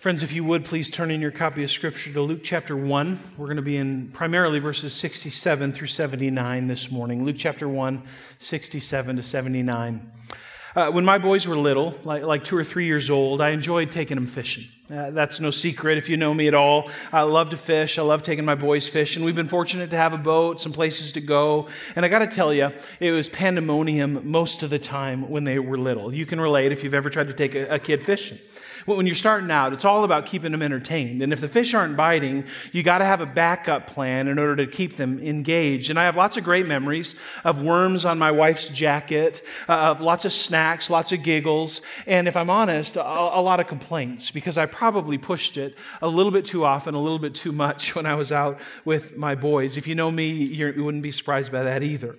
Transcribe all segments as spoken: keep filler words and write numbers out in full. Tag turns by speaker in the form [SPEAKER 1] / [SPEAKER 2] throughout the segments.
[SPEAKER 1] Friends, if you would, please turn in your copy of Scripture to Luke chapter one. We're going to be in primarily verses sixty-seven through seventy-nine this morning. Luke chapter one, sixty-seven to seventy-nine. Uh, when my boys were little, like, like two or three years old, I enjoyed taking them fishing. Uh, that's no secret if you know me at all. I love to fish. I love taking my boys fishing. We've been fortunate to have a boat, some places to go. And I got to tell you, it was pandemonium most of the time when they were little. You can relate if you've ever tried to take a, a kid fishing. When you're starting out, it's all about keeping them entertained. And if the fish aren't biting, you got to have a backup plan in order to keep them engaged. And I have lots of great memories of worms on my wife's jacket, uh, of lots of snacks, lots of giggles, and if I'm honest, a, a lot of complaints because I probably pushed it a little bit too often, a little bit too much when I was out with my boys. If you know me, you're, you wouldn't be surprised by that either.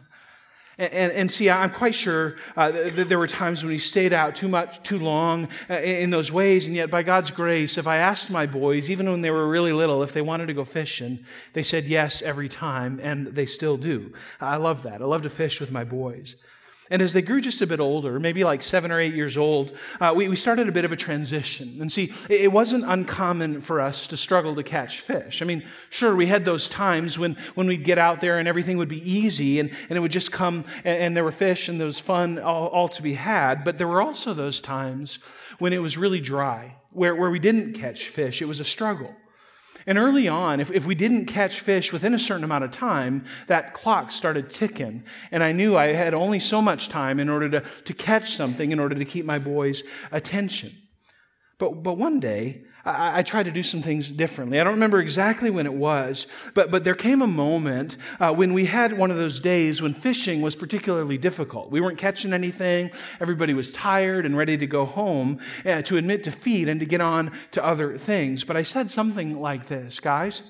[SPEAKER 1] And, and, and see, I'm quite sure uh, that there were times when we stayed out too much, too long uh, in those ways. And yet, by God's grace, if I asked my boys, even when they were really little, if they wanted to go fishing, they said yes every time, and they still do. I love that. I love to fish with my boys. And as they grew just a bit older, maybe like seven or eight years old, uh, we, we started a bit of a transition. And see, it, it wasn't uncommon for us to struggle to catch fish. I mean, sure, we had those times when, when we'd get out there and everything would be easy and, and it would just come and, and there were fish and there was fun all, all to be had. But there were also those times when it was really dry, where, where we didn't catch fish. It was a struggle. And early on, if, if we didn't catch fish within a certain amount of time, that clock started ticking. And I knew I had only so much time in order to, to catch something, in order to keep my boys' attention. But, but one day, I, I tried to do some things differently. I don't remember exactly when it was, but, but there came a moment uh, when we had one of those days when fishing was particularly difficult. We weren't catching anything. Everybody was tired and ready to go home uh, to admit defeat and to get on to other things. But I said something like this, guys,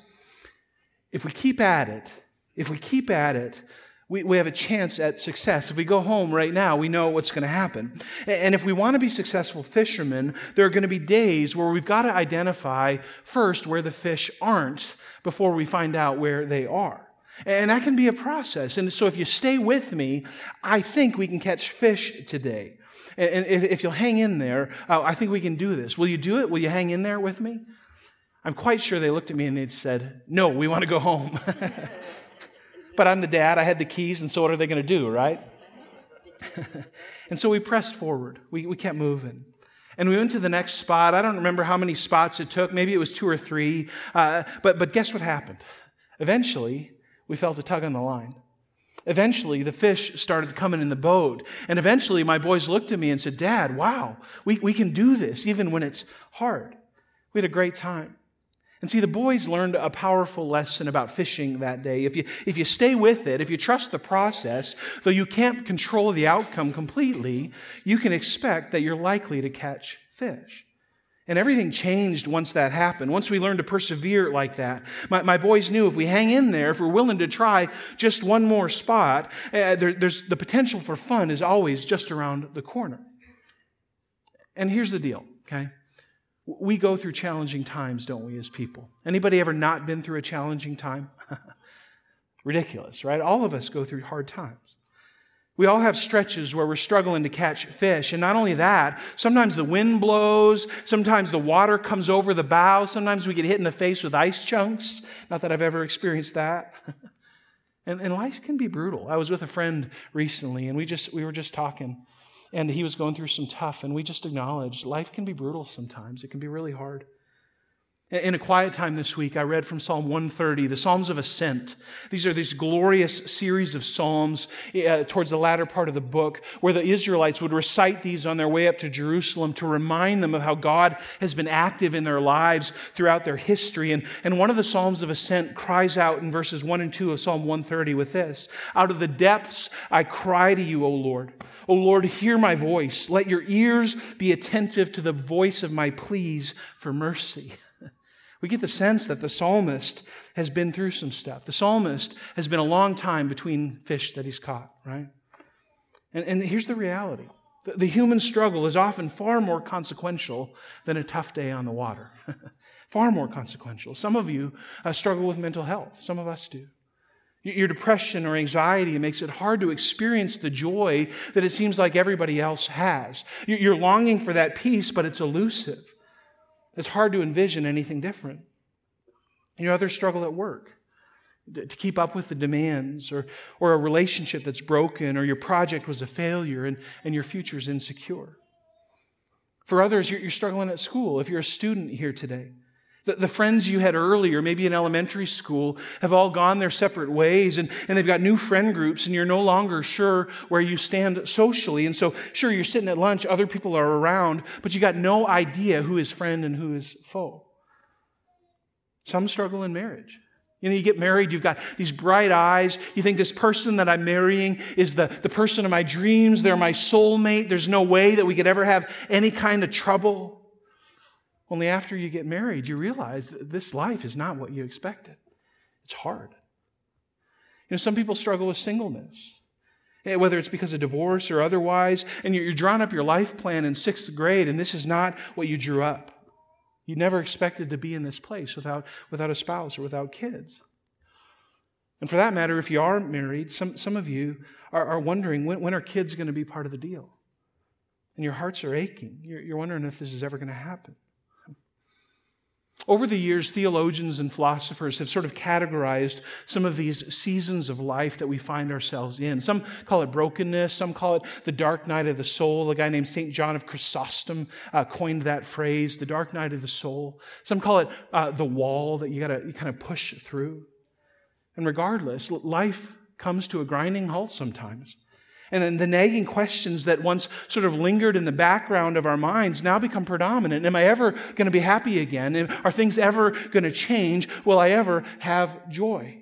[SPEAKER 1] if we keep at it, if we keep at it, We, we have a chance at success. If we go home right now, we know what's going to happen. And if we want to be successful fishermen, there are going to be days where we've got to identify first where the fish aren't before we find out where they are. And that can be a process. And so if you stay with me, I think we can catch fish today. And if you'll hang in there, I think we can do this. Will you do it? Will you hang in there with me? I'm quite sure they looked at me and they said, no, we want to go home. But I'm the dad, I had the keys, and so what are they going to do, right? And so we pressed forward. We, we kept moving. And we went to the next spot. I don't remember how many spots it took. Maybe it was two or three. Uh, but, but guess what happened? Eventually, we felt a tug on the line. Eventually, the fish started coming in the boat. And eventually, my boys looked at me and said, Dad, wow, we, we can do this even when it's hard. We had a great time. And see, the boys learned a powerful lesson about fishing that day. If you, if you stay with it, if you trust the process, though you can't control the outcome completely, you can expect that you're likely to catch fish. And everything changed once that happened. Once we learned to persevere like that. My, my boys knew if we hang in there, if we're willing to try just one more spot, uh, there, there's the potential for fun is always just around the corner. And here's the deal, okay? We go through challenging times, don't we, as people? Anybody ever not been through a challenging time? Ridiculous, right? All of us go through hard times. We all have stretches where we're struggling to catch fish. And not only that, sometimes the wind blows, sometimes the water comes over the bow, sometimes we get hit in the face with ice chunks. Not that I've ever experienced that. and, and life can be brutal. I was with a friend recently, and we just we were just talking. And he was going through some tough, and we just acknowledged life can be brutal sometimes. It can be really hard. In a quiet time this week, I read from Psalm one thirty, the Psalms of Ascent. These are these glorious series of psalms uh, towards the latter part of the book where the Israelites would recite these on their way up to Jerusalem to remind them of how God has been active in their lives throughout their history. And, and one of the Psalms of Ascent cries out in verses one and two of Psalm one thirty with this, out of the depths I cry to you, O Lord. O Lord, hear my voice. Let your ears be attentive to the voice of my pleas for mercy. We get the sense that the psalmist has been through some stuff. The psalmist has been a long time between fish that he's caught, right? And, and here's the reality. The, the human struggle is often far more consequential than a tough day on the water. Far more consequential. Some of you uh, struggle with mental health. Some of us do. Your depression or anxiety makes it hard to experience the joy that it seems like everybody else has. You're longing for that peace, but it's elusive. It's hard to envision anything different. You know, others struggle at work to keep up with the demands, or, or a relationship that's broken, or your project was a failure and, and your future's insecure. For others, you're, you're struggling at school. If you're a student here today, the, the friends you had earlier, maybe in elementary school, have all gone their separate ways, and, and they've got new friend groups, and you're no longer sure where you stand socially. And so, sure, you're sitting at lunch, other people are around, but you got no idea who is friend and who is foe. Some struggle in marriage. You know, you get married, you've got these bright eyes. You think this person that I'm marrying is the, the person of my dreams. They're my soulmate. There's no way that we could ever have any kind of trouble. Only after you get married, you realize that this life is not what you expected. It's hard. You know, some people struggle with singleness, whether it's because of divorce or otherwise, and you're drawing up your life plan in sixth grade, and this is not what you drew up. You never expected to be in this place without, without a spouse or without kids. And for that matter, if you are married, some, some of you are, are wondering, when, when are kids going to be part of the deal? And your hearts are aching. You're, you're wondering if this is ever going to happen. Over the years, theologians and philosophers have sort of categorized some of these seasons of life that we find ourselves in. Some call it brokenness. Some call it the dark night of the soul. A guy named Saint John of Chrysostom uh, coined that phrase, the dark night of the soul. Some call it uh, the wall that you gotta you kind of push through. And regardless, life comes to a grinding halt sometimes. And then the nagging questions that once sort of lingered in the background of our minds now become predominant. Am I ever going to be happy again? And are things ever going to change? Will I ever have joy?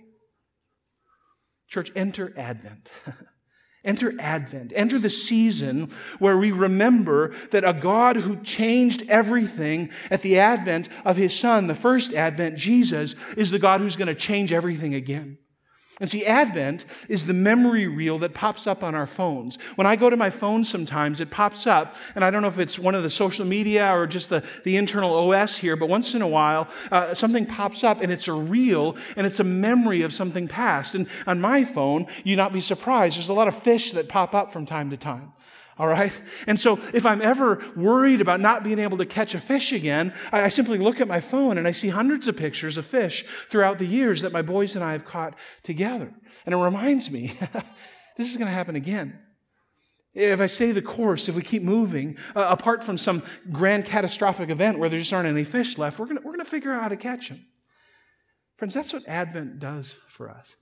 [SPEAKER 1] Church, enter Advent. Enter Advent. Enter the season where we remember that a God who changed everything at the advent of His Son, the first Advent, Jesus, is the God who's going to change everything again. And see, Advent is the memory reel that pops up on our phones. When I go to my phone sometimes, it pops up, and I don't know if it's one of the social media or just the, the internal O S here, but once in a while, uh, something pops up, and it's a reel, and it's a memory of something past. And on my phone, you'd not be surprised, there's a lot of fish that pop up from time to time. All right? And so if I'm ever worried about not being able to catch a fish again, I, I simply look at my phone and I see hundreds of pictures of fish throughout the years that my boys and I have caught together. And it reminds me, this is going to happen again. If I stay the course, if we keep moving, uh, apart from some grand catastrophic event where there just aren't any fish left, we're going we're going to figure out how to catch them. Friends, that's what Advent does for us.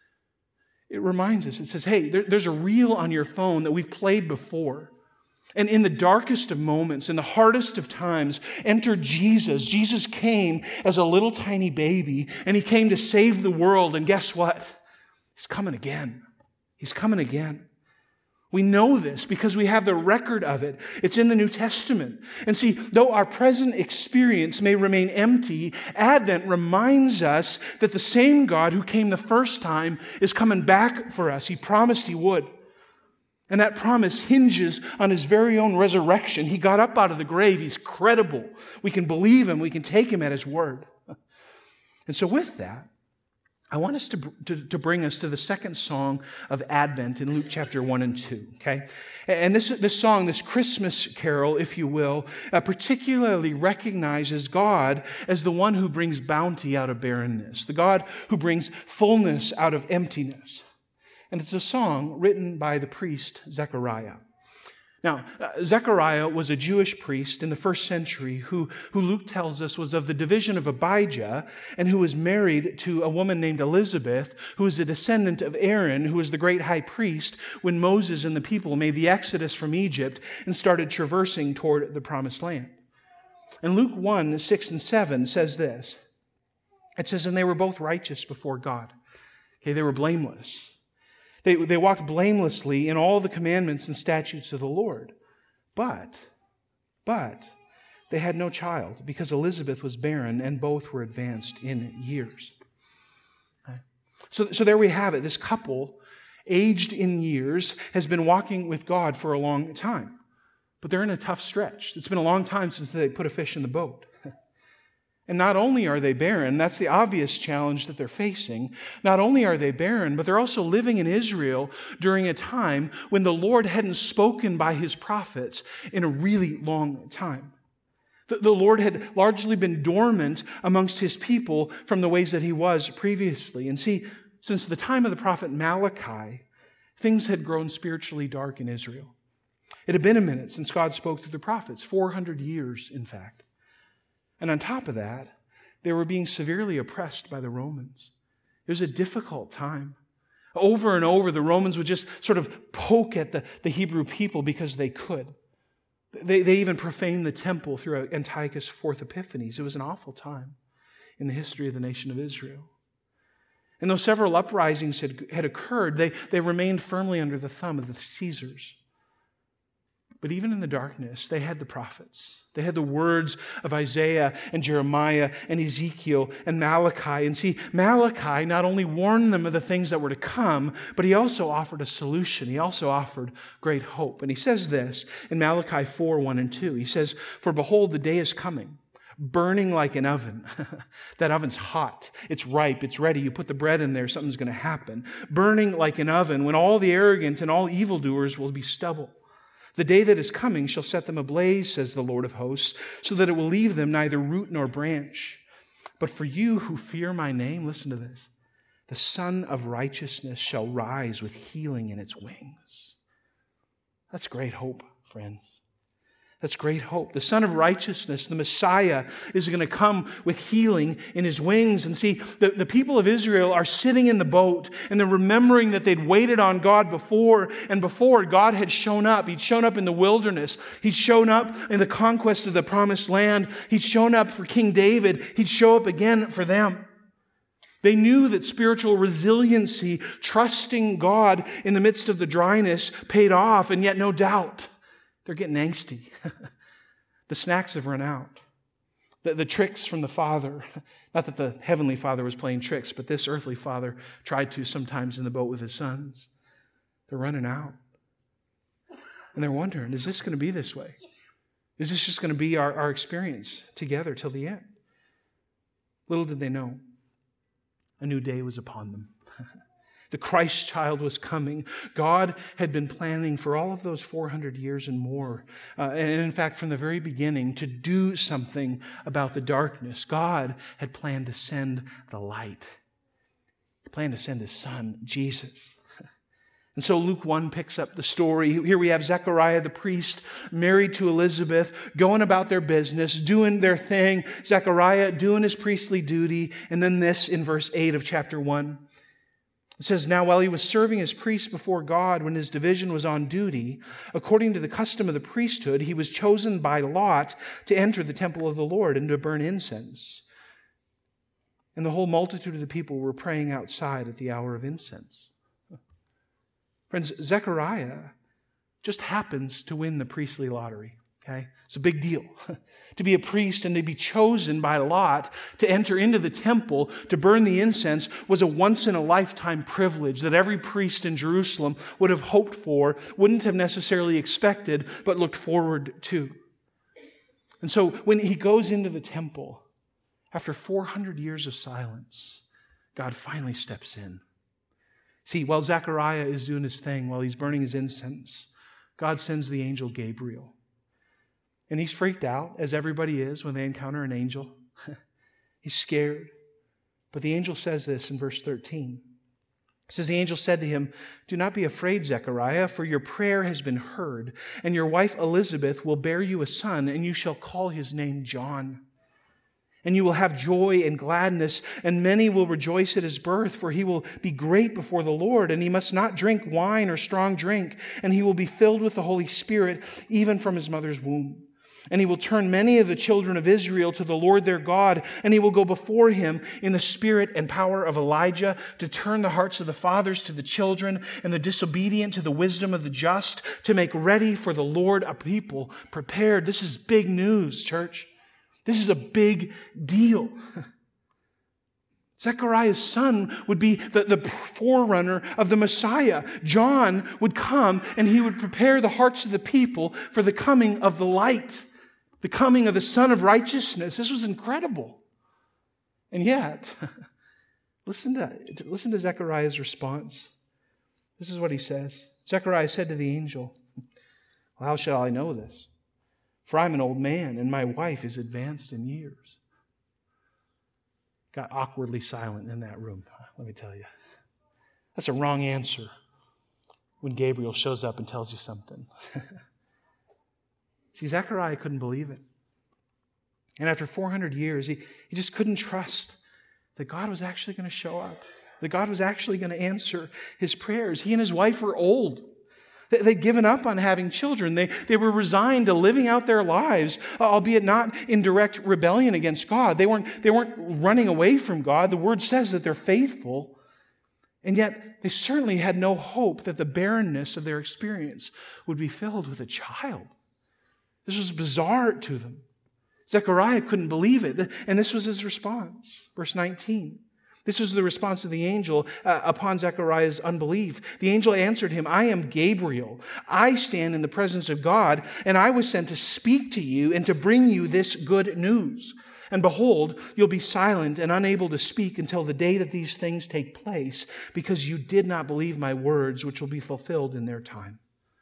[SPEAKER 1] It reminds us, it says, hey, there, there's a reel on your phone that we've played before. And in the darkest of moments, in the hardest of times, enter Jesus. Jesus came as a little tiny baby, and He came to save the world. And guess what? He's coming again. He's coming again. We know this because we have the record of it. It's in the New Testament. And see, though our present experience may remain empty, Advent reminds us that the same God who came the first time is coming back for us. He promised He would. And that promise hinges on His very own resurrection. He got up out of the grave. He's credible. We can believe Him. We can take Him at His word. And so with that, I want us to, to, to bring us to the second song of Advent in Luke chapter one and two, okay? And this, this song, this Christmas carol, if you will, uh, particularly recognizes God as the one who brings bounty out of barrenness, the God who brings fullness out of emptiness. And it's a song written by the priest Zechariah. Now, uh, Zechariah was a Jewish priest in the first century who, who Luke tells us was of the division of Abijah and who was married to a woman named Elizabeth, who was a descendant of Aaron, who was the great high priest when Moses and the people made the exodus from Egypt and started traversing toward the promised land. And Luke one, six and seven says this. It says, and they were both righteous before God. Okay, they were blameless. They, they walked blamelessly in all the commandments and statutes of the Lord. But, but, they had no child because Elizabeth was barren and both were advanced in years. So, so there we have it. This couple, aged in years, has been walking with God for a long time. But they're in a tough stretch. It's been a long time since they put a fish in the boat. And not only are they barren, that's the obvious challenge that they're facing. Not only are they barren, but they're also living in Israel during a time when the Lord hadn't spoken by His prophets in a really long time. The, the Lord had largely been dormant amongst his people from the ways that he was previously. And see, since the time of the prophet Malachi, things had grown spiritually dark in Israel. It had been a minute since God spoke through the prophets, four hundred years, in fact. And on top of that, they were being severely oppressed by the Romans. It was a difficult time. Over and over, the Romans would just sort of poke at the, the Hebrew people because they could. They, they even profaned the temple through Antiochus' fourth Epiphanes. It was an awful time in the history of the nation of Israel. And though several uprisings had, had occurred, they, they remained firmly under the thumb of the Caesars. But even in the darkness, they had the prophets. They had the words of Isaiah and Jeremiah and Ezekiel and Malachi. And see, Malachi not only warned them of the things that were to come, but he also offered a solution. He also offered great hope. And he says this in Malachi four, one and two. He says, "For behold, the day is coming, burning like an oven." That oven's hot. It's ripe. It's ready. You put the bread in there, something's going to happen. Burning like an oven, when all the arrogant and all evildoers will be stubble. "The day that is coming shall set them ablaze, says the Lord of hosts, so that it will leave them neither root nor branch. But for you who fear my name," listen to this, "the Son of Righteousness shall rise with healing in its wings." That's great hope, friends. That's great hope. The Son of Righteousness, the Messiah, is going to come with healing in his wings. And see, the, the people of Israel are sitting in the boat and they're remembering that they'd waited on God before, and before God had shown up. He'd shown up in the wilderness. He'd shown up in the conquest of the promised land. He'd shown up for King David. He'd show up again for them. They knew that spiritual resiliency, trusting God in the midst of the dryness, paid off, and yet no doubt they're getting angsty. The snacks have run out. The, the tricks from the Father, not that the Heavenly Father was playing tricks, but this earthly father tried to sometimes in the boat with his sons. They're running out. And they're wondering, is this going to be this way? Is this just going to be our, our experience together till the end? Little did they know, a new day was upon them. The Christ child was coming. God had been planning for all of those four hundred years and more. Uh, and in fact, from the very beginning, to do something about the darkness. God had planned to send the light. He planned to send his Son, Jesus. And so Luke one picks up the story. Here we have Zechariah the priest, married to Elizabeth, going about their business, doing their thing. Zechariah doing his priestly duty. And then this in verse eight of chapter one. It says, "Now while he was serving as priest before God, when his division was on duty, according to the custom of the priesthood, he was chosen by lot to enter the temple of the Lord and to burn incense. And the whole multitude of the people were praying outside at the hour of incense." Friends, Zechariah just happens to win the priestly lottery. Okay? It's a big deal. To be a priest and to be chosen by lot to enter into the temple to burn the incense was a once-in-a-lifetime privilege that every priest in Jerusalem would have hoped for, wouldn't have necessarily expected, but looked forward to. And so when he goes into the temple, after four hundred years of silence, God finally steps in. See, while Zechariah is doing his thing, while he's burning his incense, God sends the angel Gabriel. And he's freaked out, as everybody is when they encounter an angel. He's scared. But the angel says this in verse thirteen. It says, "The angel said to him, 'Do not be afraid, Zechariah, for your prayer has been heard, and your wife Elizabeth will bear you a son, and you shall call his name John. And you will have joy and gladness, and many will rejoice at his birth, for he will be great before the Lord, and he must not drink wine or strong drink, and he will be filled with the Holy Spirit, even from his mother's womb. And he will turn many of the children of Israel to the Lord their God, and he will go before him in the spirit and power of Elijah to turn the hearts of the fathers to the children and the disobedient to the wisdom of the just, to make ready for the Lord a people prepared.'" This is big news, church. This is a big deal. Zechariah's son would be the, the forerunner of the Messiah. John would come and he would prepare the hearts of the people for the coming of the light, the coming of the Son of Righteousness. This was incredible. And yet, listen to, listen to Zechariah's response. This is what he says. Zechariah said to the angel, "Well, how shall I know this? for I'm an old man, and my wife is advanced in years. Got awkwardly silent in that room, let me tell you. That's a wrong answer when Gabriel shows up and tells you something. See, Zechariah couldn't believe it. And after four hundred years, he, he just couldn't trust that God was actually going to show up, that God was actually going to answer his prayers. He and his wife were old. They'd given up on having children. They, they were resigned to living out their lives, albeit not in direct rebellion against God. They weren't, they weren't running away from God. The Word says that they're faithful. And yet, they certainly had no hope that the barrenness of their experience would be filled with a child. This was bizarre to them. Zechariah couldn't believe it. And this was his response. Verse nineteen. This was the response of the angel uh, upon Zechariah's unbelief. The angel answered him, I am Gabriel. I stand in the presence of God, and I was sent to speak to you and to bring you this good news. And behold, you'll be silent and unable to speak until the day that these things take place, because you did not believe my words, which will be fulfilled in their time.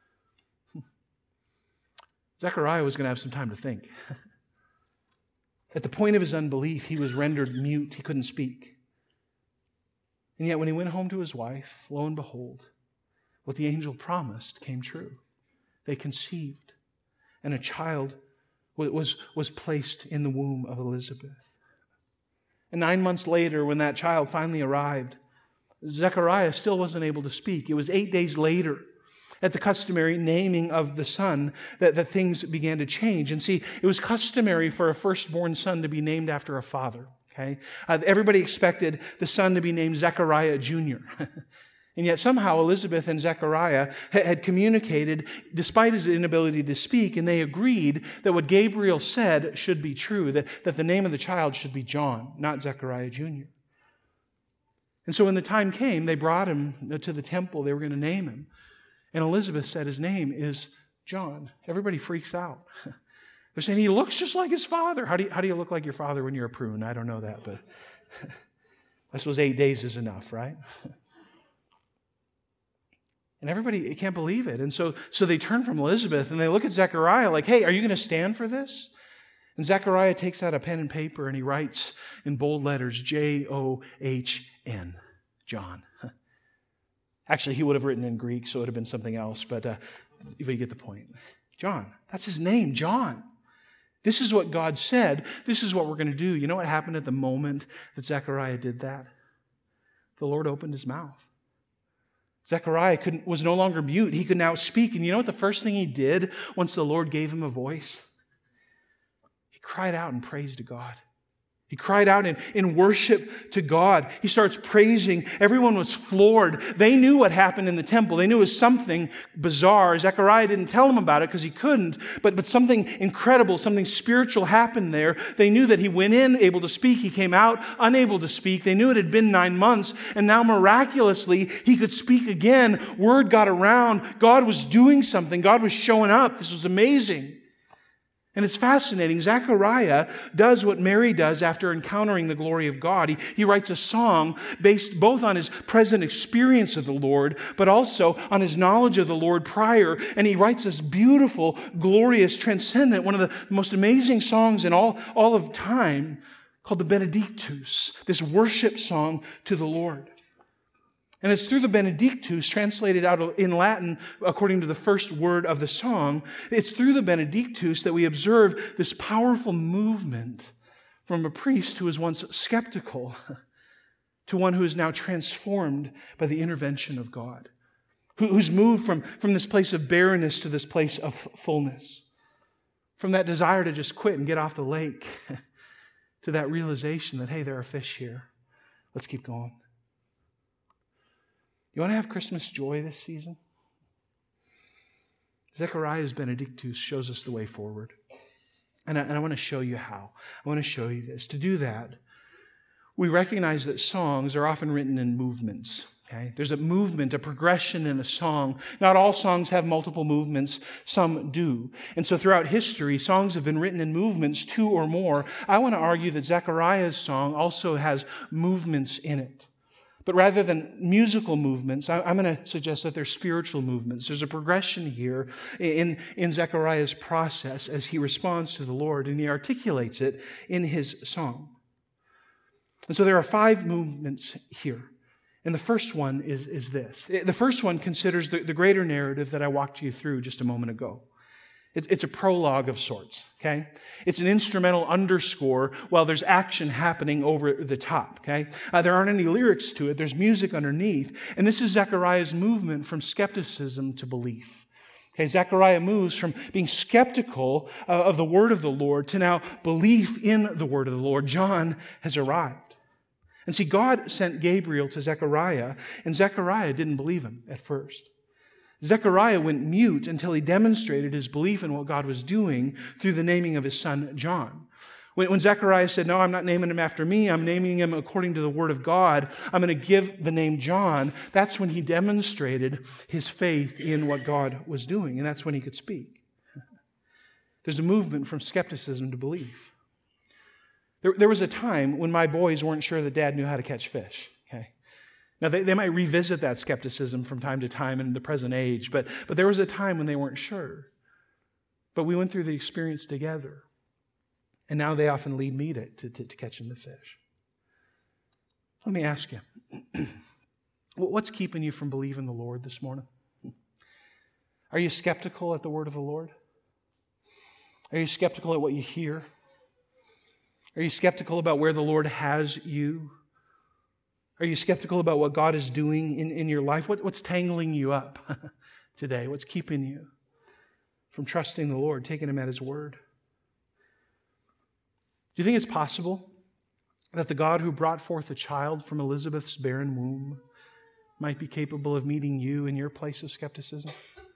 [SPEAKER 1] Zechariah was going to have some time to think. At the point of his unbelief, he was rendered mute. He couldn't speak. And yet when he went home to his wife, lo and behold, what the angel promised came true. They conceived, and a child was, was placed in the womb of Elizabeth. And nine months later, when that child finally arrived, Zechariah still wasn't able to speak. It was eight days later, at the customary naming of the son, that, that things began to change. And see, it was customary for a firstborn son to be named after a father. Okay, uh, everybody expected the son to be named Zechariah Junior And yet somehow Elizabeth and Zechariah ha- had communicated, despite his inability to speak, and they agreed that what Gabriel said should be true, that, that the name of the child should be John, not Zechariah Junior And so when the time came, they brought him to the temple. They were going to name him. And Elizabeth said his name is John. Everybody freaks out. They're saying he looks just like his father. How do you, how do you look like your father when you're a prune? I don't know that, but I suppose eight days is enough, right? And everybody can't believe it. And so, so they turn from Elizabeth and they look at Zechariah like, hey, are you going to stand for this? And Zechariah takes out a pen and paper and he writes in bold letters, J O H N, John. Actually, he would have written in Greek, so it would have been something else, but uh, you get the point. John, that's his name, John. This is what God said. This is what we're going to do. You know what happened at the moment that Zechariah did that? The Lord opened his mouth. Zechariah couldn't, was no longer mute. He could now speak. And you know what the first thing he did once the Lord gave him a voice? He cried out and praised to God. He cried out in, in worship to God. He starts praising. Everyone was floored. They knew what happened in the temple. They knew it was something bizarre. Zechariah didn't tell them about it because he couldn't, but, but something incredible, something spiritual happened there. They knew that he went in able to speak. He came out unable to speak. They knew it had been nine months, and now miraculously he could speak again. Word got around. God was doing something. God was showing up. This was amazing. And it's fascinating. Zechariah does what Mary does after encountering the glory of God. He, he writes a song based both on his present experience of the Lord, but also on his knowledge of the Lord prior. And he writes this beautiful, glorious, transcendent, one of the most amazing songs in all, all of time, called the Benedictus, this worship song to the Lord. And it's through the Benedictus, translated out in Latin according to the first word of the song, it's through the Benedictus that we observe this powerful movement from a priest who was once skeptical to one who is now transformed by the intervention of God, who's moved from, from this place of barrenness to this place of fullness, from that desire to just quit and get off the lake to that realization that, hey, there are fish here. Let's keep going. You want to have Christmas joy this season? Zechariah's Benedictus shows us the way forward. And I, and I want to show you how. I want to show you this. To do that, we recognize that songs are often written in movements. Okay? There's a movement, a progression in a song. Not all songs have multiple movements. Some do. And so throughout history, songs have been written in movements, two or more. I want to argue that Zechariah's song also has movements in it. But rather than musical movements, I'm going to suggest that they're spiritual movements. There's a progression here in, in Zechariah's process as he responds to the Lord, and he articulates it in his song. And so there are five movements here. And the first one is, is this. The first one considers the, the greater narrative that I walked you through just a moment ago. It's, it's a prologue of sorts, okay? It's an instrumental underscore while there's action happening over the top, okay? Uh, there aren't any lyrics to it. There's music underneath. And this is Zechariah's movement from skepticism to belief. Okay, Zechariah moves from being skeptical uh, of the word of the Lord to now belief in the word of the Lord. John has arrived. And see, God sent Gabriel to Zechariah, and Zechariah didn't believe him at first. Zechariah went mute until he demonstrated his belief in what God was doing through the naming of his son John. When, when Zechariah said, no, I'm not naming him after me, I'm naming him according to the word of God, I'm going to give the name John, that's when he demonstrated his faith in what God was doing, and that's when he could speak. There's a movement from skepticism to belief. There, there was a time when my boys weren't sure that Dad knew how to catch fish. Now, they, they might revisit that skepticism from time to time in the present age, but, but there was a time when they weren't sure. But we went through the experience together, and now they often lead me to, to, to catching the fish. Let me ask you, what's keeping you from believing the Lord this morning? Are you skeptical at the word of the Lord? Are you skeptical at what you hear? Are you skeptical about where the Lord has you? Are you skeptical about what God is doing in, in your life? What, what's tangling you up today? What's keeping you from trusting the Lord, taking Him at His word? Do you think it's possible that the God who brought forth a child from Elizabeth's barren womb might be capable of meeting you in your place of skepticism?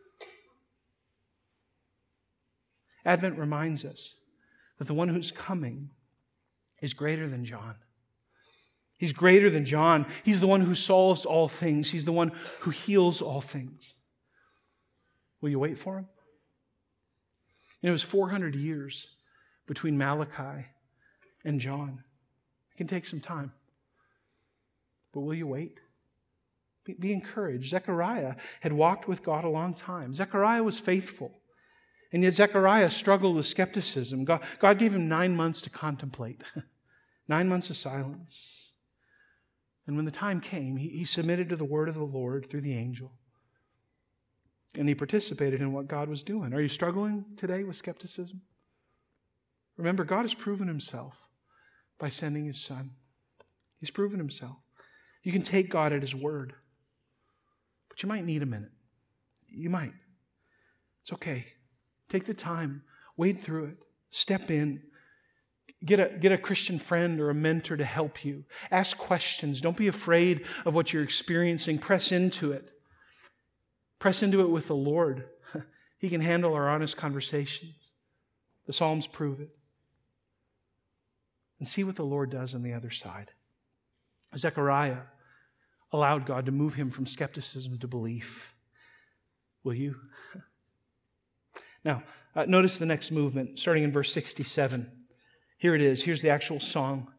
[SPEAKER 1] Advent reminds us that the one who's coming is greater than John. He's greater than John. He's the one who solves all things. He's the one who heals all things. Will you wait for Him? You know, it was four hundred years between Malachi and John. It can take some time. But will you wait? Be, be encouraged. Zechariah had walked with God a long time. Zechariah was faithful. And yet Zechariah struggled with skepticism. God, God gave him nine months to contemplate. Nine months of silence. And when the time came, he, he submitted to the word of the Lord through the angel. And he participated in what God was doing. Are you struggling today with skepticism? Remember, God has proven Himself by sending His Son. He's proven Himself. You can take God at His word. But you might need a minute. You might. It's okay. Take the time. Wade through it. Step in. Get a, get a Christian friend or a mentor to help you. Ask questions. Don't be afraid of what you're experiencing. Press into it. Press into it with the Lord. He can handle our honest conversations. The Psalms prove it. And see what the Lord does on the other side. Zechariah allowed God to move him from skepticism to belief. Will you? Now, uh, notice the next movement, starting in verse sixty-seven. Here it is. Here's the actual song.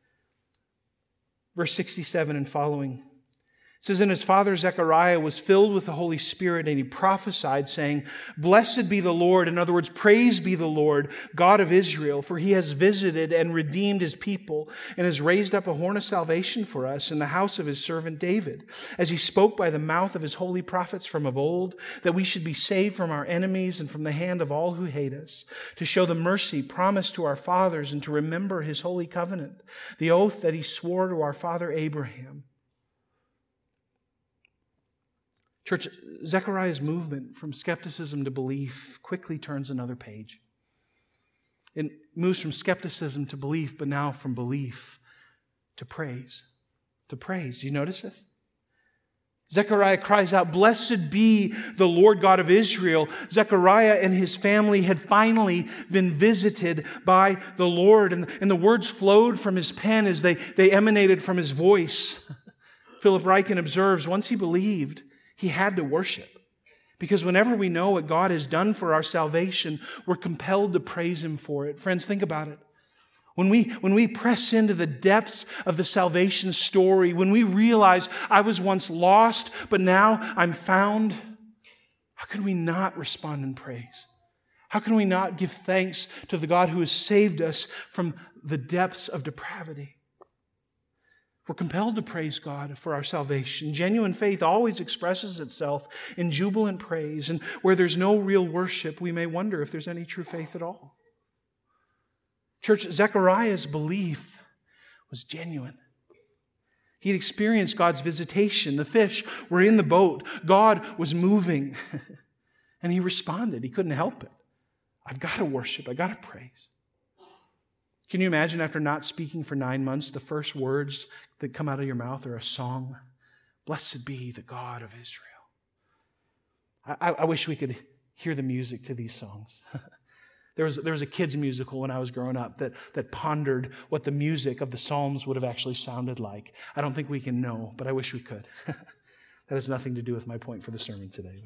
[SPEAKER 1] Verse sixty-seven and following. It says, and his father Zechariah was filled with the Holy Spirit, and he prophesied, saying, blessed be the Lord. In other words, praise be the Lord, God of Israel, for He has visited and redeemed His people, and has raised up a horn of salvation for us in the house of His servant David, as He spoke by the mouth of His holy prophets from of old, that we should be saved from our enemies and from the hand of all who hate us, to show the mercy promised to our fathers, and to remember His holy covenant, the oath that He swore to our father Abraham. Church, Zechariah's movement from skepticism to belief quickly turns another page. It moves from skepticism to belief, but now from belief to praise. To praise. Do you notice this? Zechariah cries out, blessed be the Lord God of Israel. Zechariah and his family had finally been visited by the Lord, and, and the words flowed from his pen as they, they emanated from his voice. Philip Ryken observes, once he believed, he had to worship. Because whenever we know what God has done for our salvation, we're compelled to praise Him for it. Friends, think about it. When we, when we press into the depths of the salvation story, when we realize I was once lost, but now I'm found, how can we not respond in praise? How can we not give thanks to the God who has saved us from the depths of depravity? We're compelled to praise God for our salvation. Genuine faith always expresses itself in jubilant praise, and where there's no real worship, we may wonder if there's any true faith at all. Church, Zechariah's belief was genuine. He'd experienced God's visitation. The fish were in the boat. God was moving. And he responded. He couldn't help it. I've got to worship. I've got to praise. Can you imagine after not speaking for nine months, the first words that come out of your mouth are a song? Blessed be the God of Israel. I, I wish we could hear the music to these songs. There was, there was a kids' musical when I was growing up that, that pondered what the music of the Psalms would have actually sounded like. I don't think we can know, but I wish we could. That has nothing to do with my point for the sermon today.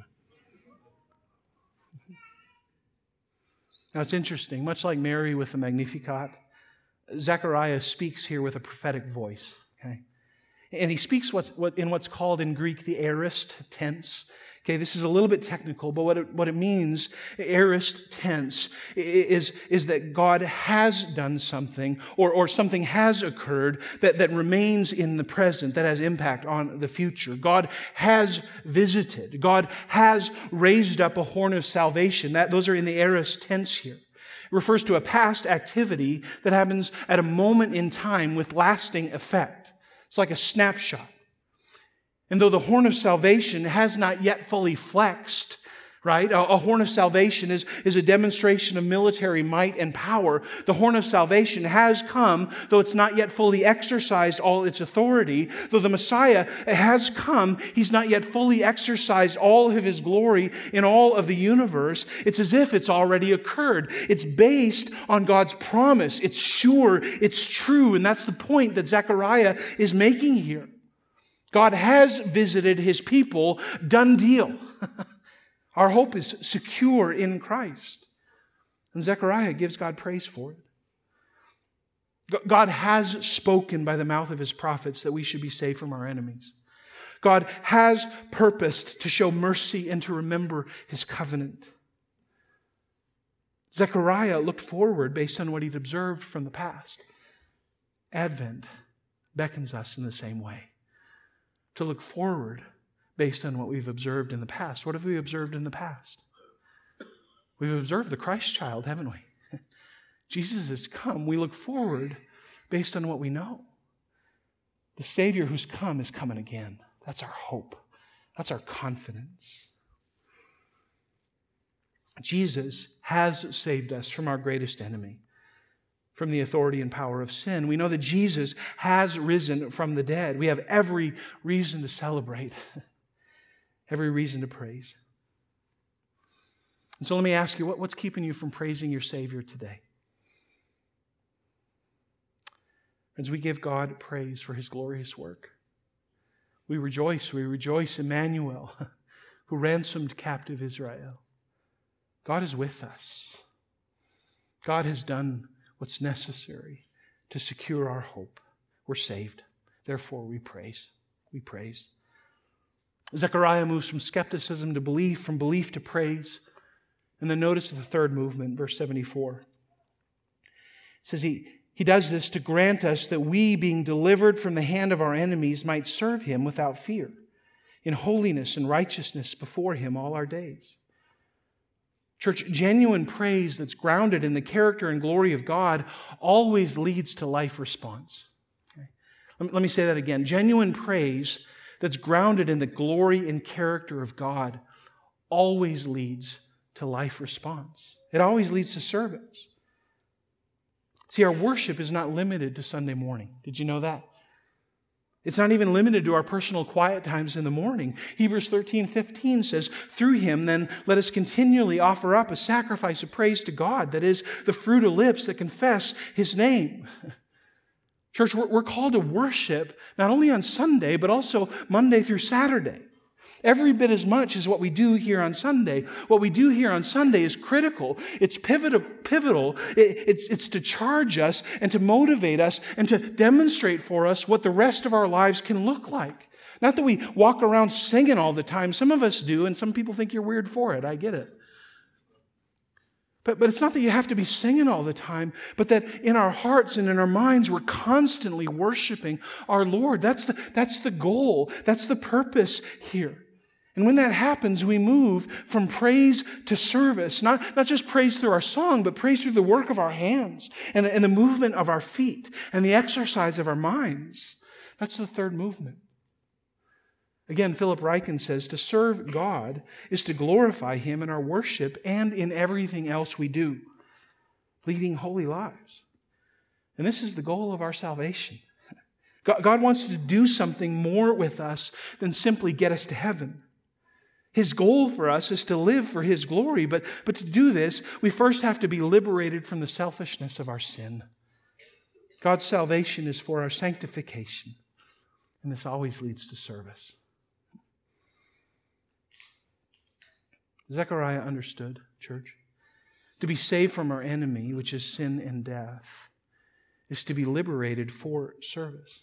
[SPEAKER 1] Now it's interesting, much like Mary with the Magnificat, Zechariah speaks here with a prophetic voice. Okay? And he speaks what's, what, in what's called in Greek the aorist tense. Okay, this is a little bit technical, but what it, what it means, aorist tense, is, is that God has done something, or, or something has occurred that, that remains in the present, that has impact on the future. God has visited. God has raised up a horn of salvation. That, those are in the aorist tense here. It refers to a past activity that happens at a moment in time with lasting effect. It's like a snapshot. And though the horn of salvation has not yet fully flexed, right? A, a horn of salvation is, is a demonstration of military might and power. The horn of salvation has come, though it's not yet fully exercised all its authority. Though the Messiah has come, He's not yet fully exercised all of His glory in all of the universe. It's as if it's already occurred. It's based on God's promise. It's sure, it's true, and that's the point that Zechariah is making here. God has visited His people. Done deal. Our hope is secure in Christ. And Zechariah gives God praise for it. God has spoken by the mouth of His prophets that we should be saved from our enemies. God has purposed to show mercy and to remember His covenant. Zechariah looked forward based on what he'd observed from the past. Advent beckons us in the same way. To look forward based on what we've observed in the past. What have we observed in the past? We've observed the Christ child, haven't we? Jesus has come. We look forward based on what we know. The Savior who's come is coming again. That's our hope. That's our confidence. Jesus has saved us from our greatest enemy, from the authority and power of sin. We know that Jesus has risen from the dead. We have every reason to celebrate, every reason to praise. And so let me ask you, what, what's keeping you from praising your Savior today? Friends, we give God praise for His glorious work. We rejoice, we rejoice Emmanuel, who ransomed captive Israel. God is with us. God has done what's necessary to secure our hope. We're saved. Therefore, we praise. We praise. Zechariah moves from skepticism to belief, from belief to praise. And then notice the third movement, verse seventy-four. It says he, he does this to grant us that we, being delivered from the hand of our enemies, might serve Him without fear, in holiness and righteousness before Him all our days. Church, genuine praise that's grounded in the character and glory of God always leads to life response. Okay? Let me, let me say that again. Genuine praise that's grounded in the glory and character of God always leads to life response. It always leads to service. See, our worship is not limited to Sunday morning. Did you know that? It's not even limited to our personal quiet times in the morning. Hebrews thirteen fifteen says, through Him, then, let us continually offer up a sacrifice of praise to God, that is, the fruit of lips that confess His name. Church, we're called to worship not only on Sunday, but also Monday through Saturday. Every bit as much as what we do here on Sunday. What we do here on Sunday is critical. It's pivotal. pivotal. It, it's, it's to charge us and to motivate us and to demonstrate for us what the rest of our lives can look like. Not that we walk around singing all the time. Some of us do, and some people think you're weird for it. I get it. But, but it's not that you have to be singing all the time, but that in our hearts and in our minds, we're constantly worshiping our Lord. That's the, that's the goal. That's the purpose here. And when that happens, we move from praise to service. Not, not just praise through our song, but praise through the work of our hands and the, and the movement of our feet and the exercise of our minds. That's the third movement. Again, Philip Ryken says, to serve God is to glorify Him in our worship and in everything else we do, leading holy lives. And this is the goal of our salvation. God wants to do something more with us than simply get us to heaven. His goal for us is to live for His glory, but, but to do this, we first have to be liberated from the selfishness of our sin. God's salvation is for our sanctification, and this always leads to service. Zechariah understood, church. To be saved from our enemy, which is sin and death, is to be liberated for service.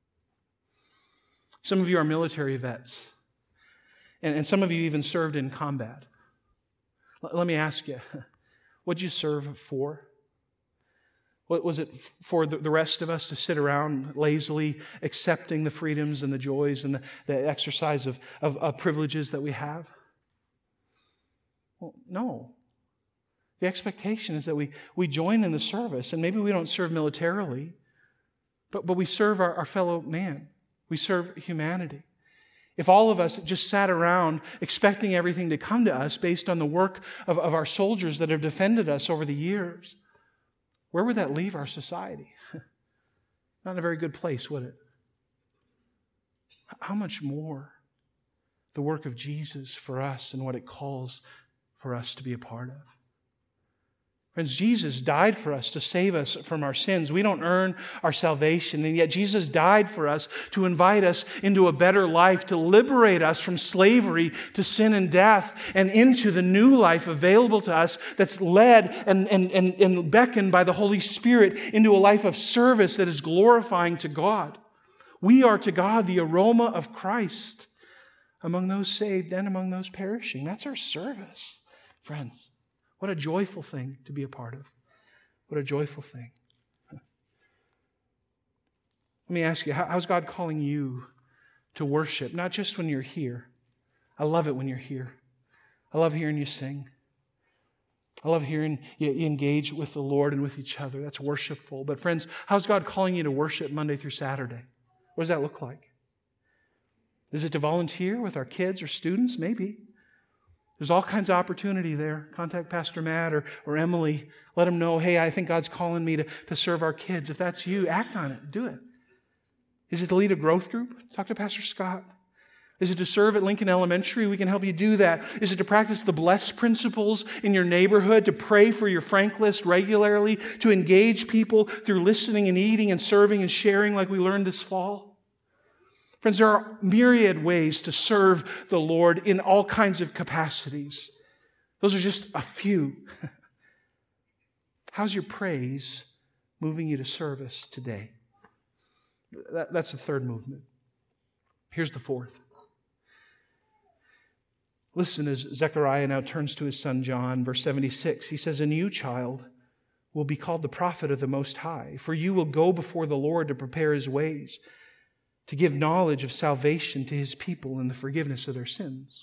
[SPEAKER 1] Some of you are military vets, and, and some of you even served in combat. L- let me ask you, what did you serve for? What was it for the rest of us to sit around lazily accepting the freedoms and the joys and the, the exercise of, of, of privileges that we have? Well, no. The expectation is that we, we join in the service, and maybe we don't serve militarily, but, but we serve our, our fellow man. We serve humanity. If all of us just sat around expecting everything to come to us based on the work of, of our soldiers that have defended us over the years, where would that leave our society? Not in a very good place, would it? How much more the work of Jesus for us and what it calls for us to be a part of. Friends, Jesus died for us to save us from our sins. We don't earn our salvation, and yet Jesus died for us to invite us into a better life, to liberate us from slavery to sin and death, and into the new life available to us that's led and, and, and, and beckoned by the Holy Spirit into a life of service that is glorifying to God. We are to God the aroma of Christ among those saved and among those perishing. That's our service. Friends, what a joyful thing to be a part of. What a joyful thing. Let me ask you, how's God calling you to worship? Not just when you're here. I love it when you're here. I love hearing you sing. I love hearing you engage with the Lord and with each other. That's worshipful. But friends, how's God calling you to worship Monday through Saturday? What does that look like? Is it to volunteer with our kids or students? Maybe. There's all kinds of opportunity there. Contact Pastor Matt or, or Emily. Let them know, hey, I think God's calling me to, to serve our kids. If that's you, act on it. Do it. Is it to lead a growth group? Talk to Pastor Scott. Is it to serve at Lincoln Elementary? We can help you do that. Is it to practice the bless principles in your neighborhood, to pray for your frank list regularly, to engage people through listening and eating and serving and sharing like we learned this fall? Friends, there are myriad ways to serve the Lord in all kinds of capacities. Those are just a few. How's your praise moving you to service today? That, that's the third movement. Here's the fourth. Listen as Zechariah now turns to his son John, verse seventy-six. He says, "And you, child, will be called the prophet of the Most High, for you will go before the Lord to prepare His ways, to give knowledge of salvation to His people and the forgiveness of their sins."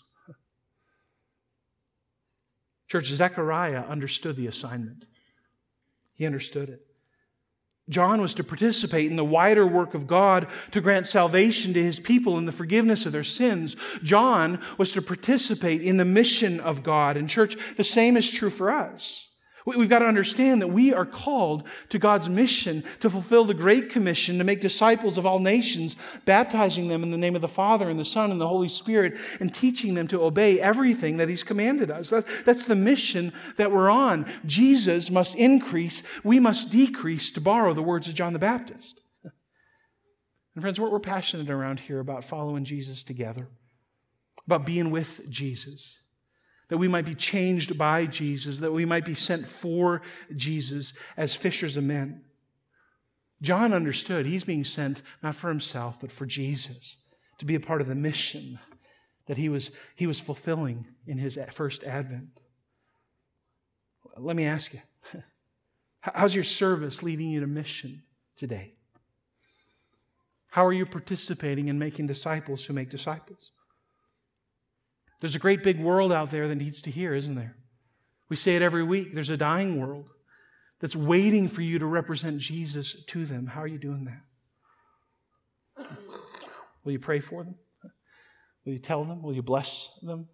[SPEAKER 1] Church, Zechariah understood the assignment. He understood it. John was to participate in the wider work of God to grant salvation to His people and the forgiveness of their sins. John was to participate in the mission of God. And church, the same is true for us. We've got to understand that we are called to God's mission to fulfill the Great Commission, to make disciples of all nations, baptizing them in the name of the Father and the Son and the Holy Spirit, and teaching them to obey everything that He's commanded us. That's the mission that we're on. Jesus must increase, we must decrease, to borrow the words of John the Baptist. And friends, we're passionate around here about following Jesus together. about being with Jesus, that we might be changed by Jesus, that we might be sent for Jesus as fishers of men. John understood he's being sent not for himself, but for Jesus, to be a part of the mission that he was, he was fulfilling in his first advent. Let me ask you, how's your service leading you to mission today? How are you participating in making disciples who make disciples? There's a great big world out there that needs to hear, isn't there? We say it every week. There's a dying world that's waiting for you to represent Jesus to them. How are you doing that? Will you pray for them? Will you tell them? Will you bless them?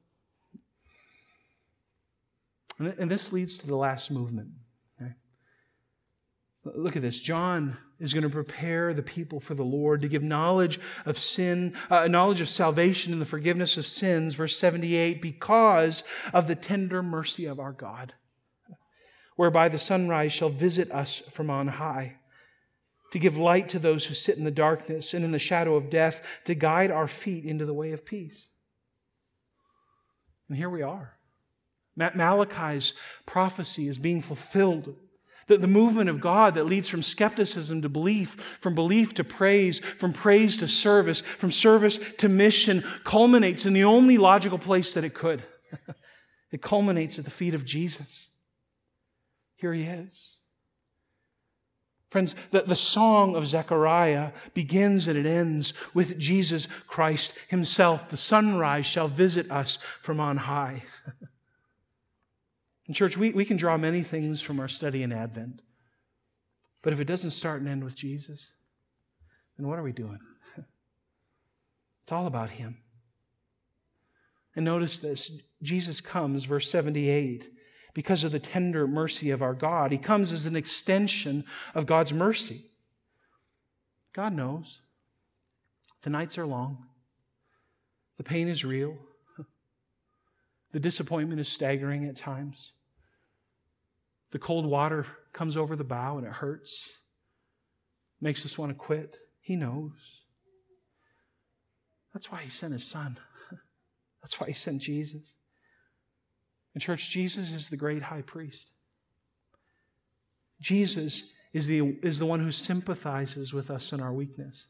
[SPEAKER 1] And this leads to the last movement. Okay? Look at this. John is going to prepare the people for the Lord, to give knowledge of sin, uh, knowledge of salvation and the forgiveness of sins, verse seventy-eight, because of the tender mercy of our God, whereby the sunrise shall visit us from on high, to give light to those who sit in the darkness and in the shadow of death, to guide our feet into the way of peace. And here we are. Malachi's prophecy is being fulfilled. The, the movement of God that leads from skepticism to belief, from belief to praise, from praise to service, from service to mission, culminates in the only logical place that it could. It culminates at the feet of Jesus. Here He is. Friends, the, the song of Zechariah begins and it ends with Jesus Christ Himself. The sunrise shall visit us from on high. In church, we, we can draw many things from our study in Advent. But if it doesn't start and end with Jesus, then what are we doing? It's all about Him. And notice this. Jesus comes, verse seventy-eight, because of the tender mercy of our God. He comes as an extension of God's mercy. God knows. The nights are long. The pain is real. The disappointment is staggering at times. The cold water comes over the bow and it hurts. Makes us want to quit. He knows. That's why He sent His Son. That's why He sent Jesus. In church, Jesus is the great high priest. Jesus is the, is the one who sympathizes with us in our weakness.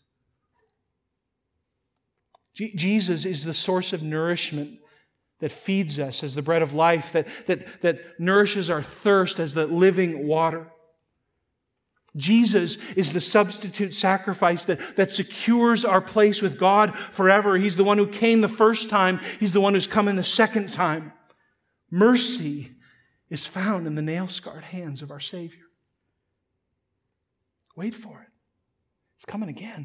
[SPEAKER 1] Je- Jesus is the source of nourishment that feeds us as the bread of life, that, that, that nourishes our thirst as the living water. Jesus is the substitute sacrifice that, that secures our place with God forever. He's the one who came the first time. He's the one who's coming the second time. Mercy is found in the nail-scarred hands of our Savior. Wait for it. It's coming again.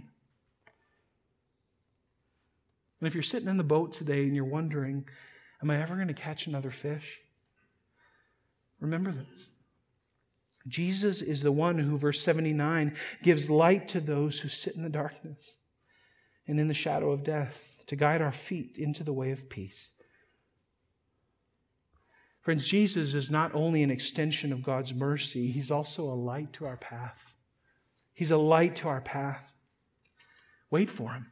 [SPEAKER 1] And if you're sitting in the boat today and you're wondering, am I ever going to catch another fish? Remember this. Jesus is the one who, verse seventy-nine, gives light to those who sit in the darkness and in the shadow of death, to guide our feet into the way of peace. Friends, Jesus is not only an extension of God's mercy, He's also a light to our path. He's a light to our path. Wait for Him.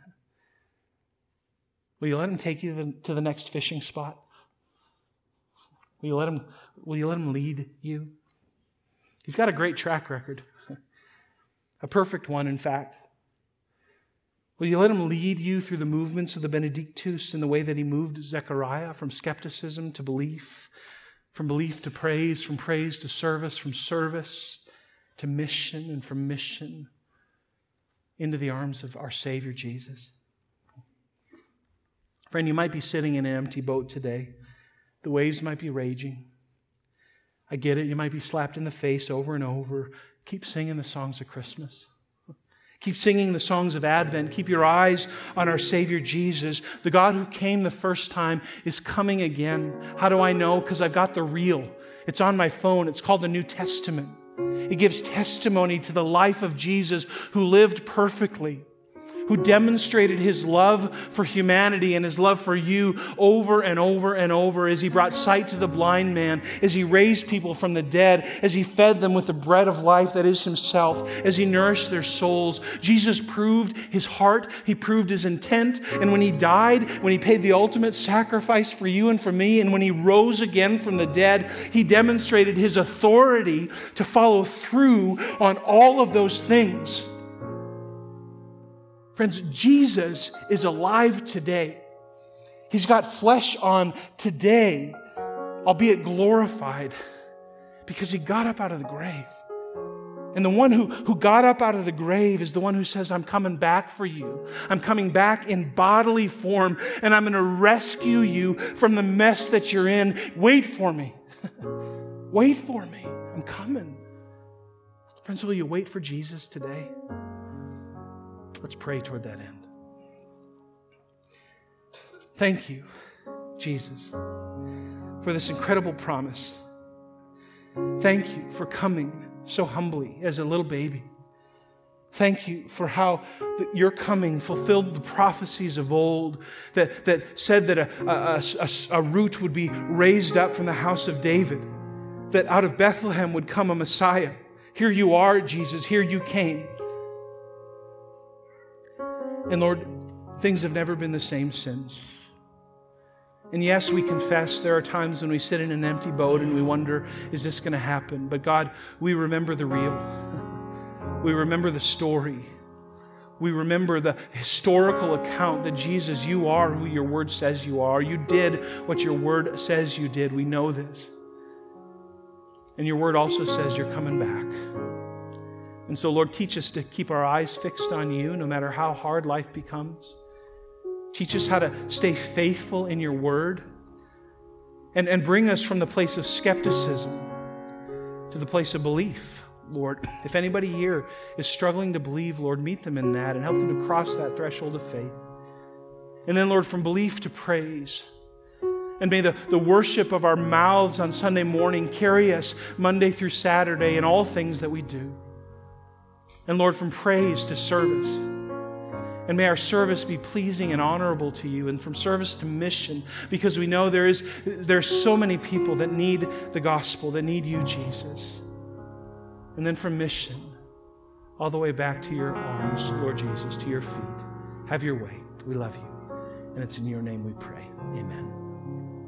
[SPEAKER 1] Will you let Him take you to the, to the next fishing spot? Will you let Him, will you let Him lead you? He's got a great track record. A perfect one, in fact. Will you let Him lead you through the movements of the Benedictus in the way that He moved Zechariah from skepticism to belief, from belief to praise, from praise to service, from service to mission, and from mission into the arms of our Savior Jesus? Friend, you might be sitting in an empty boat today. The waves might be raging. I get it. You might be slapped in the face over and over. Keep singing the songs of Christmas. Keep singing the songs of Advent. Keep your eyes on our Savior Jesus. The God who came the first time is coming again. How do I know? Because I've got the reel. It's on my phone. It's called the New Testament. It gives testimony to the life of Jesus, who lived perfectly, who demonstrated his love for humanity and his love for you over and over and over as he brought sight to the blind man, as he raised people from the dead, as he fed them with the bread of life that is himself, as he nourished their souls. Jesus proved his heart. He proved his intent. And when he died, when he paid the ultimate sacrifice for you and for me, and when he rose again from the dead, he demonstrated his authority to follow through on all of those things. Friends, Jesus is alive today. He's got flesh on today, albeit glorified, because he got up out of the grave. And the one who, who got up out of the grave is the one who says, I'm coming back for you. I'm coming back in bodily form, and I'm going to rescue you from the mess that you're in. Wait for me. Wait for me. I'm coming. Friends, will you wait for Jesus today? Let's pray toward that end. Thank you, Jesus, for this incredible promise. Thank you for coming so humbly as a little baby. Thank you for how your coming fulfilled the prophecies of old that, that said that a, a, a, a root would be raised up from the house of David, that out of Bethlehem would come a Messiah. Here you are, Jesus. Here you came. And Lord, things have never been the same since. And yes, we confess there are times when we sit in an empty boat and we wonder, is this going to happen? But God, we remember the real. We remember the story. We remember the historical account that Jesus, you are who your word says you are. You did what your word says you did. We know this. And your word also says you're coming back. And so, Lord, teach us to keep our eyes fixed on you no matter how hard life becomes. Teach us how to stay faithful in your word. And, and bring us from the place of skepticism to the place of belief, Lord. If anybody here is struggling to believe, Lord, meet them in that and help them to cross that threshold of faith. And then, Lord, from belief to praise. And may the, the worship of our mouths on Sunday morning carry us Monday through Saturday in all things that we do. And Lord, from praise to service. And may our service be pleasing and honorable to you, and from service to mission, because we know there is there's so many people that need the gospel, that need you, Jesus. And then from mission, all the way back to your arms, Lord Jesus, to your feet. Have your way. We love you. And it's in your name we pray. Amen.